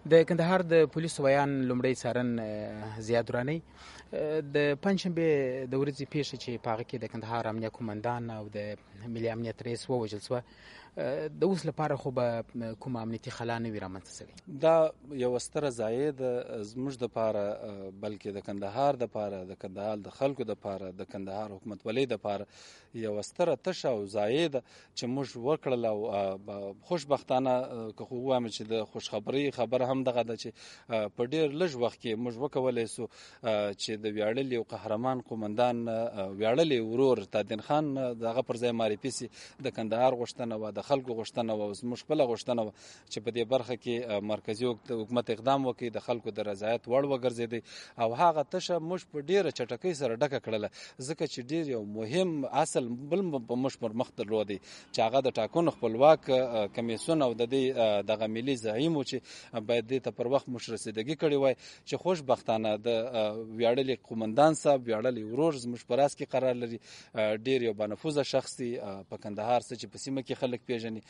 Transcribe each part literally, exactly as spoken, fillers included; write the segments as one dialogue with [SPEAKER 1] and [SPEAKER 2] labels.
[SPEAKER 1] د کندهار د پولیسو ویان لومړی څارن زیاد دراني د پنجشنبې د ورځې پیښه چې په هغه کې د کندهار امنیه قومندان او د ملي امنیت رئیس ووژل شوه، د اوس لپاره خو به کومه امنیتي خلا نه وي رامنځته شوې.
[SPEAKER 2] دا یوه ستره ضایع ده زموږ دپاره، بلکې د کندهار دپاره، د کندهار د خلکو دپاره، د کندهار حکومتولۍ دپاره یوه ستره تشه او ضایع ده چې موږ وکړله. او خوشبختانه که خو ووایم چې د خوشخبرۍ خبره هم دغه ده چې په ډېر لږ وخت کې موږ وکولی سو چې د ویاړلي او قهرمان قومندان ویاړلي ورور تادین خان د هغه پر ځای معرفي سي. د کندهار غوښتنه وه، د خلکو غوښتنه وه، او زموږ خپله غوښتنه وه چې په دې برخه کې مرکزي حکومت اقدام وکړي، د خلکو د رضایت وړ وګرځېدی، او هغه تشه موږ په ډېره چټکۍ سره ډکه کړله، ځکه چې ډېر یو مهم اصل بل په موږ پر مخ درلودی چې هغه د ټاکنو خپلواک کمیسیون او د دې دغه ملي زعیم و چې باید دې ته پر وخت موږ رسېدګي کړې وای، چې خوشبختانه د ویاړلي قومندان صاحب ویاړلي ورور زموږ په راس کې قرار لري، ډېر یو بانفوذه شخص دی په کندهار څه چې په سیمه کې خلک پیژني،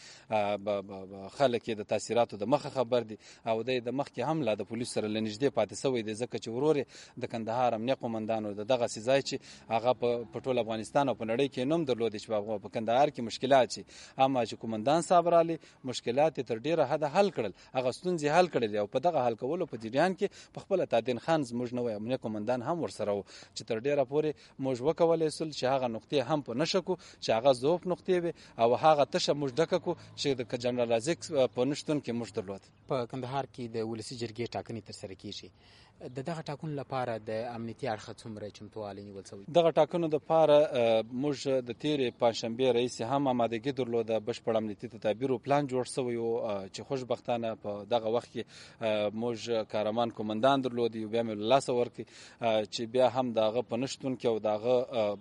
[SPEAKER 2] خلک یې د تاثیراتو د مخه خبر دي، او دی د مخکې هم لا د پولیسو سره له نږدې پاتې سوی دی، ځکه چې ورور یې د کندهار امنیه قومندان و، د دغسې ځای چې هغه په ټول افغانستان او په نړۍ کې نوم درلودی چې په کندهار کې مشکلات شي، اما چې قومندان صاحب رالی مشکلات یې تر ډېره حده حل کړل، هغه ستونزې حل کړلې، او په دغه حل کولو په جریان کې په خپله تادین خان زموږ نوی امنیه قومندان هم ورسره و، چې تر ډېره پورې موږ وکولی سول چې هغه نقطې هم په نښه کړو چې هغه ضعف نقطې وي، او هغه تشه موږ ډکه کړو چې د جنرال رازق په نشتون کې موږ درلود.
[SPEAKER 1] په کندهار کې د ولسي جرګې ټاکنې ترسره کیږي، د دغه ټاکنو لپاره د امنیتي اړخه څومره چمتووالی نیول شوی؟
[SPEAKER 2] دغه ټاکنو دپاره موږ د تېرې پنجشنبې راهیسې هم آمادګي درلوده، بشپړ امنیتي تدابیر او پلان جوړ شوی و چې خوشبختانه په دغه وخت کې موږ کارمان قومندان درلودی، بیا مې له لاسه ورکړي چې بیا هم د هغه په نشتون کې او د هغه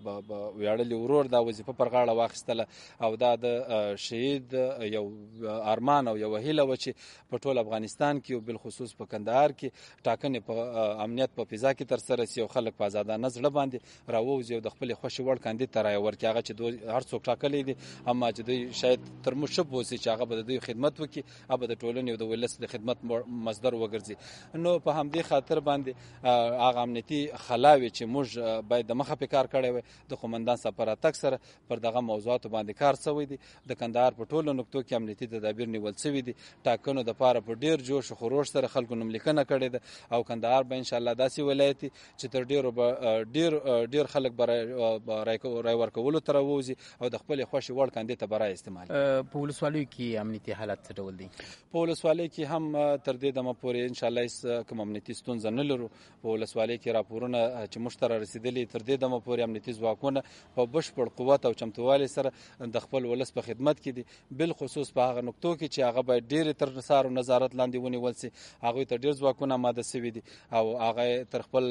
[SPEAKER 2] ویاړلي ورور دا وظیفه پر غاړه واخیستله، او دا د شهید یو ارمان او یوه هیله وه چې په ټول افغانستان کې او بالخصوص په کندهار کې ټاکنې په امنیت په فضا کې ترسره سي، او خلک په ازادانه زړه باندې راووځي او د خپلې خوښې وړ کاندید ته رایه ورکړي، هغه چې دوی هر څوک ټاکلی دي، اما چې دوی شاید تر موږ ښه پوه سي چې هغه به د دوی خدمت وکړي، هغه به د ټولنې او د ولس د خدمت مصدر وګرځي. نو په همدې خاطر باندې هغه امنیتي خلاوې چې موږ باید د مخه پې کار کړی وی، د قومندان صاحب په راتګ سره پر دغه موضوعاتو باندې کار شوی دی، د کندهار په ټولو نقطو کې امنیتي تدابیر نیول شوي دي، ټاکنو دپاره په ډېر جوش او خروش سره خلکو نوملیکنه کړې ده، او کندهار به انشاءالله داسې ولایت چې تر ډېرو به ډېر ډېر خلک به رای ورکولو ته راووځي او د خپلې خوښې وړ کاندید ته به رایه استعمالي.
[SPEAKER 1] په ولسوالیو کې امنیتي حالت څه ډول دی؟
[SPEAKER 2] په ولسوالۍ کې هم تر دې دمه پورې انشاءالله هېڅ کوم امنیتي ستونزه نه لرو. په ولسوالۍ کې راپورونه چې موږ ته رارسېدلي تر دې دمه پورې امنیتي ځواکونه په بشپړ قوت او چمتووالي سره د خپل ولس په خدمت کې دي، بالخصوص په هغه نقطو کې چې هغه باید ډېرې تر نثار او نظارت لاندې ونیول سي، هغوی ته ډېر ځواکونه آماده سوي دي، او هغه تر خپل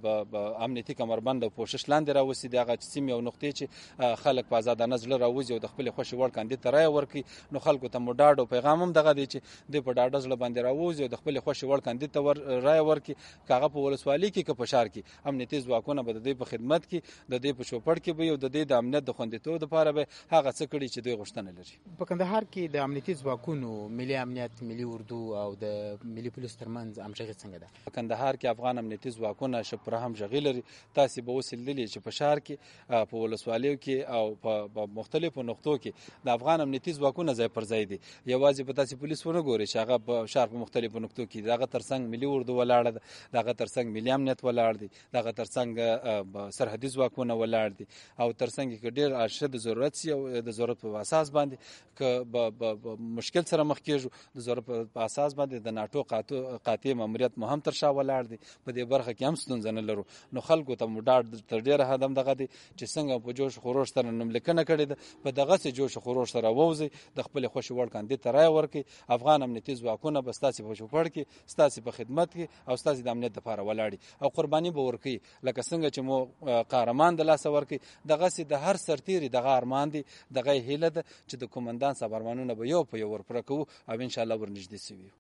[SPEAKER 2] امنیتي کمربند او پوښښ لاندې راوستي دي، هغه سیمې او نقطې چې خلک په ازادانه زړه راوځي او د خپلې خوښې وړ کاندید ته رایه ورکړي، نو خلکو ته مو ډاډ او پیغام هم دغه دی چې دوی په ډاډه زړه باندې راوځي او د خپلې خوښې وړ کاندید ته رایه ورکړي، که هغه په ولسوالۍ کې که په ښار کې، امنیتي ځواکونه به د دوی په خدمت کې، د دوی په چوپړ کې به وي، او د دوی د امنیت د خوندیتوب دپاره به هغه څه کړي چې دوی غوښتنه لري.
[SPEAKER 1] په کندهار کې د امنیتي ځواکونو ملي امنیت، ملي اردو او د ملي پولیسو ترمنځ همغږي څنګه ده؟
[SPEAKER 2] په کندهار کې افغان امنیتي ځواکونه ښه پوره همغږي لري. تاسې به اوس لیدلي چې په ښار کې، په ولسوالیو کې او په مختلفو نقطو کې د افغان امنیتي ځواکونه ځای پر ځای دي. یوازې به تاسې پولیس ونه ګورئ چې هغه په ښار په مختلفو نقطو کې د هغه تر څنګ ملي اردو ولاړه ده، د هغه تر څنګ ملي امنیت ولاړ دی، د هغه تر څنګ سرحدي ځواکونه ولاړ دي، او تر څنګ که ډېر ارشد د ضرورت سي او د ضرورت په اساس باندې که به مشکل سره مخ کېږو، د ضرورت په اساس باندې د ناټو قاطع ماموریت مو هم تر شا ولاړ دی، په دې برخه کې هم ستونزه نه لرو. نو خلکو ته مو ډاډ تر ډېره حد هم دغه دی چې څنګه په جوش خروش سره نوملیکنه کړې ده، په دغسې جوش خروش سره ووځئ، د خپلې خوښې وړ کاندید ته رایه ورکړئ. افغان امنیتي ځواکونه به ستاسې په چوپړ کې، ستاسې په خدمت کې او ستاسې د امنیت دپاره ولاړ او قرباني به ورکوي، لکه څنګه چې مو قهرمان د لاسه ورکوي، دغسې د هر سرتیري دغه ارمان دی، دغه هیله ده چې د قومندان صاحب ارمانونه به یو په یو ورپوره کوو او انشاءالله ورنږدې سوي.